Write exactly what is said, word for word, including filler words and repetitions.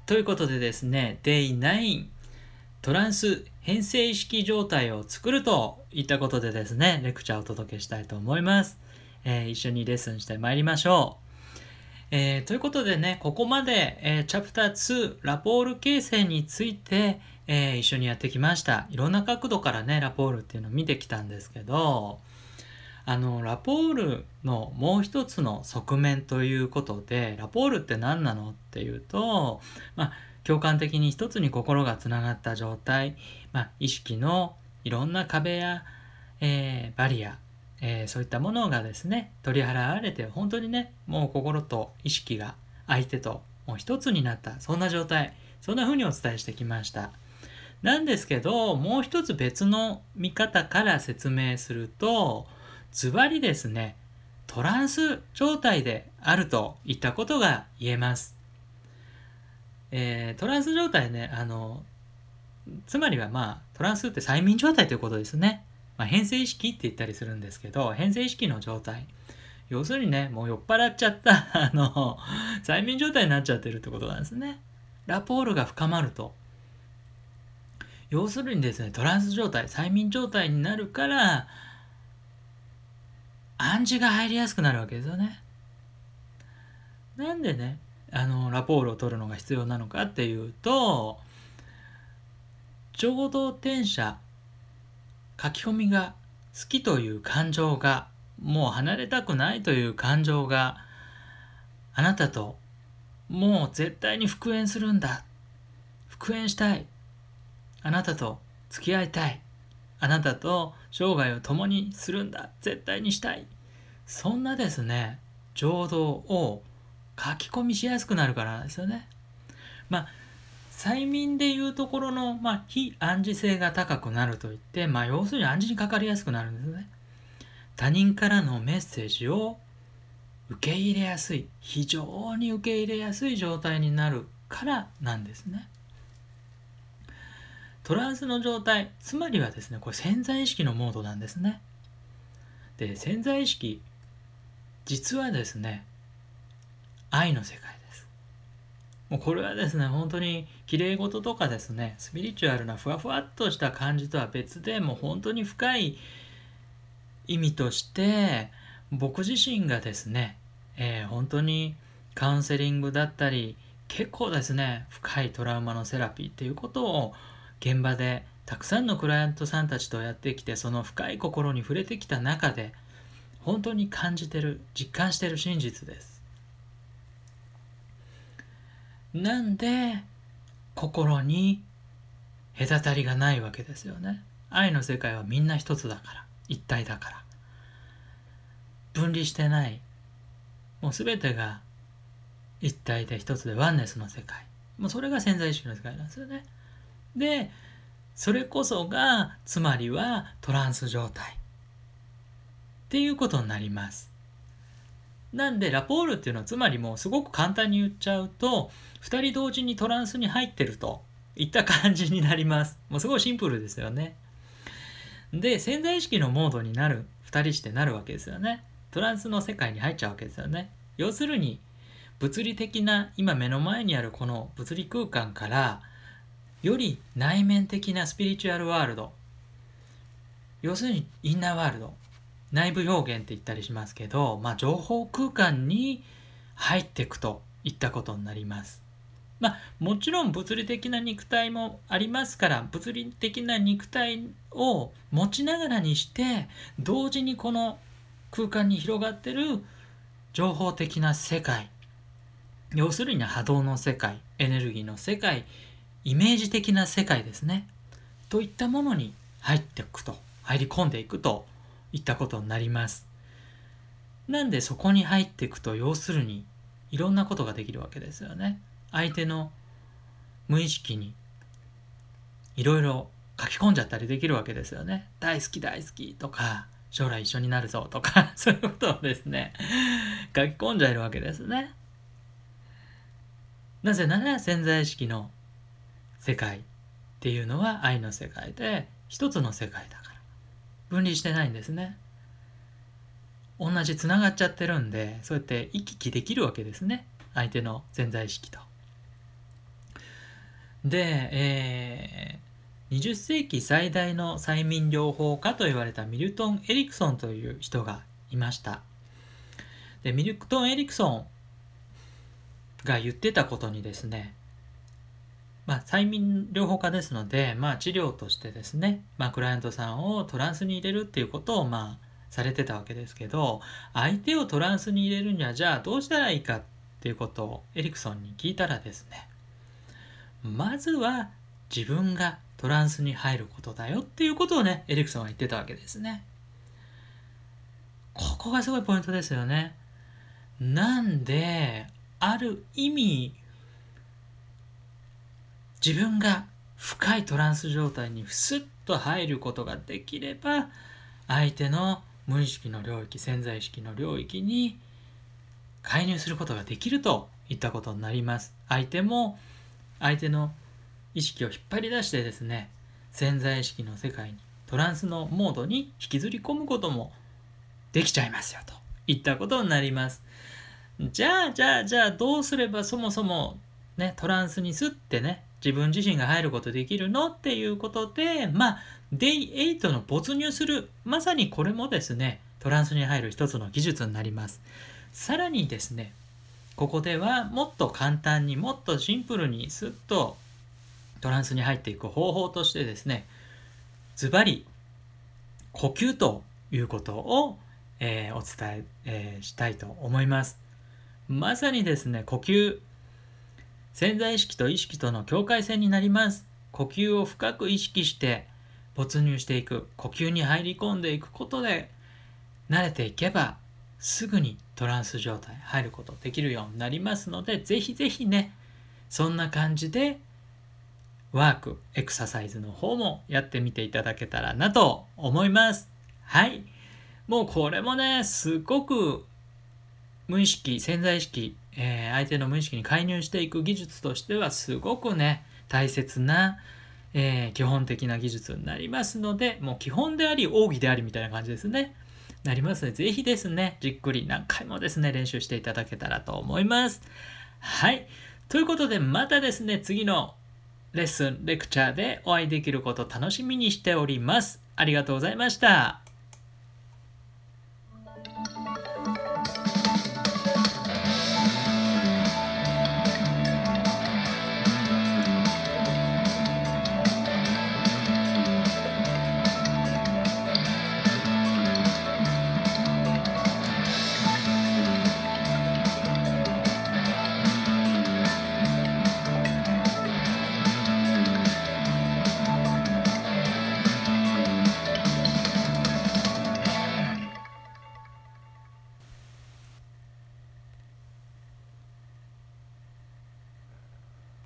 ということでですね、デイナイン、トランス変性意識状態を作るといったことでですね、レクチャーをお届けしたいと思います。えー、一緒にレッスンしてまいりましょう。えー、ということでね、ここまで、えー、チャプターツー、ラポール形成について、えー、一緒にやってきました。いろんな角度からね、ラポールっていうのを見てきたんですけど、あの、ラポールのもう一つの側面ということで、ラポールって何なのっていうと、まあ、共感的に一つに心がつながった状態、まあ、意識のいろんな壁や、えー、バリア、えー、そういったものがですね、取り払われて、本当にね、もう心と意識が相手ともう一つになった、そんな状態、そんな風にお伝えしてきました。なんですけど、もう一つ別の見方から説明すると、ズバリですね、トランス状態であるといったことが言えます。えー、トランス状態ね、あの、つまりはまあ、トランスって催眠状態ということですね。まあ、変性意識って言ったりするんですけど、変性意識の状態。要するにね、もう酔っ払っちゃった、あの、催眠状態になっちゃってるってことなんですね。ラポールが深まると。要するにですね、トランス状態、催眠状態になるから、暗示が入りやすくなるわけですよね。なんでね、あの、ラポールを取るのが必要なのかっていうと、情動転写、書き込みが好きという感情が、もう離れたくないという感情があなたともう絶対に復縁するんだ、復縁したい、あなたと付き合いたい、あなたと生涯を共にするんだ、絶対にしたい、そんなですね情動を書き込みしやすくなるからなんですよね。まあ催眠でいうところの、まあ、非暗示性が高くなるといって、まあ、要するに暗示にかかりやすくなるんですね。他人からのメッセージを受け入れやすい、非常に受け入れやすい状態になるからなんですね。トランスの状態、つまりはですね、これ潜在意識のモードなんですね。で、潜在意識、実はですね、愛の世界です。もうこれはですね、本当に綺麗事とかですね、スピリチュアルなふわふわっとした感じとは別で、もう本当に深い意味として、僕自身がですね、えー、本当にカウンセリングだったり、結構ですね、深いトラウマのセラピーっていうことを現場でたくさんのクライアントさんたちとやってきて、その深い心に触れてきた中で、本当に感じてる、実感してる真実です。なんで、心に隔たりがないわけですよね。愛の世界はみんな一つだから、一体だから。分離してない。もうすべてが一体で一つでワンネスの世界。もうそれが潜在意識の世界なんですよね。で、それこそが、つまりはトランス状態っていうことになります。なんで、ラポールっていうのは、つまりもうすごく簡単に言っちゃうと、二人同時にトランスに入ってるといった感じになります。もうすごいシンプルですよね。で、潜在意識のモードになる、二人してなるわけですよね。トランスの世界に入っちゃうわけですよね。要するに、物理的な、今目の前にあるこの物理空間から、より内面的なスピリチュアルワールド、要するにインナーワールド、内部表現って言ったりしますけど、まあ、情報空間に入っていくといったことになります。まあ、もちろん物理的な肉体もありますから、物理的な肉体を持ちながらにして、同時にこの空間に広がってる情報的な世界、要するに波動の世界、エネルギーの世界、イメージ的な世界ですね。といったものに入っていくと、入り込んでいくといったことになります。なんでそこに入っていくと、要するにいろんなことができるわけですよね。相手の無意識にいろいろ書き込んじゃったりできるわけですよね。大好き大好きとか、将来一緒になるぞとか、そういうことをですね、書き込んじゃえるわけですね。なぜなら潜在意識の世界っていうのは愛の世界で一つの世界だから。分離してないんですね。同じつながっちゃってるんで、そうやって行き来できるわけですね。相手の潜在意識と。 で、えー、にじゅっ世紀最大の催眠療法家と言われたミルトン・エリクソンという人がいました。でミルトン・エリクソンが言ってたことにですね、まあ、催眠療法家ですので、まあ、治療としてですね、まあ、クライアントさんをトランスに入れるっていうことをまあされてたわけですけど、相手をトランスに入れるにはじゃあどうしたらいいかっていうことをエリクソンに聞いたらですね、まずは自分がトランスに入ることだよっていうことをね、エリクソンは言ってたわけですね。ここがすごいポイントですよね。なんで、ある意味、自分が深いトランス状態にスッと入ることができれば、相手の無意識の領域、潜在意識の領域に介入することができるといったことになります。相手も相手の意識を引っ張り出してですね、潜在意識の世界に、トランスのモードに引きずり込むこともできちゃいますよといったことになります。じゃあじゃあじゃあどうすればそもそもね、トランスにすってね、自分自身が入ることできるのっていうことで、まあデイエイトの没入する、まさにこれもですね、トランスに入る一つの技術になります。さらにですね、ここではもっと簡単に、もっとシンプルにスッとトランスに入っていく方法としてですね、ズバリ呼吸ということを、えー、お伝ええー、したいと思います。まさにですね、呼吸、潜在意識と意識との境界線になります。呼吸を深く意識して没入していく、呼吸に入り込んでいくことで慣れていけばすぐにトランス状態入ることできるようになりますので、ぜひぜひね、そんな感じでワーク、エクササイズの方もやってみていただけたらなと思います。はい。もうこれもね、すごく無意識、潜在意識、えー、相手の無意識に介入していく技術としてはすごくね、大切な、えー、基本的な技術になりますので、もう基本であり奥義でありみたいな感じですね。なりますので、ぜひですね、じっくり何回もですね、練習していただけたらと思います。はい。ということで、またですね、次のレッスン、レクチャーでお会いできることを楽しみにしております。ありがとうございました。